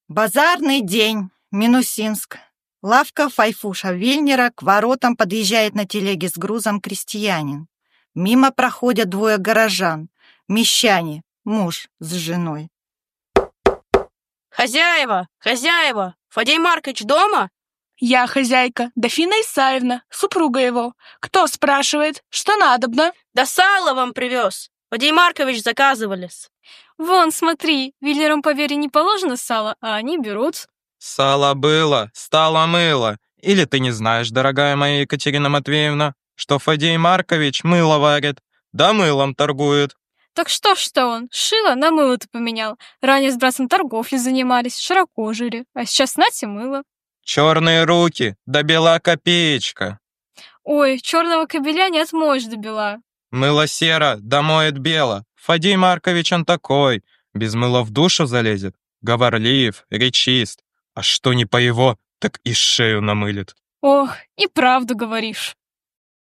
Базарный день, Минусинск. Лавка Файфуша Вильнера, к воротам подъезжает на телеге с грузом крестьянин. Мимо проходят двое горожан, мещане, муж с женой. Хозяева, хозяева, Фадей Маркович дома? Я хозяйка, Дофина Исаевна, супруга его. Кто спрашивает, что надобно? Да сало вам привез. Фадей Маркович заказывались. Вон, смотри, Вильнерам по вере не положено сало, а они берут. Сало было, стало мыло. Или ты не знаешь, дорогая моя Екатерина Матвеевна, что Фадей Маркович мыло варит, да мылом торгует. Так что он, шило на мыло-то поменял. Ранее с братцем торговли занимались, широко жили, а сейчас нате мыло. Черные руки, да бела копеечка. Ой, черного кобеля не отмоешь до бела. Мыло серо, да моет бело. Фадей Маркович он такой, без мыла в душу залезет. Говорлив, речист. А что не по его, так и шею намылит. Ох, и правду говоришь.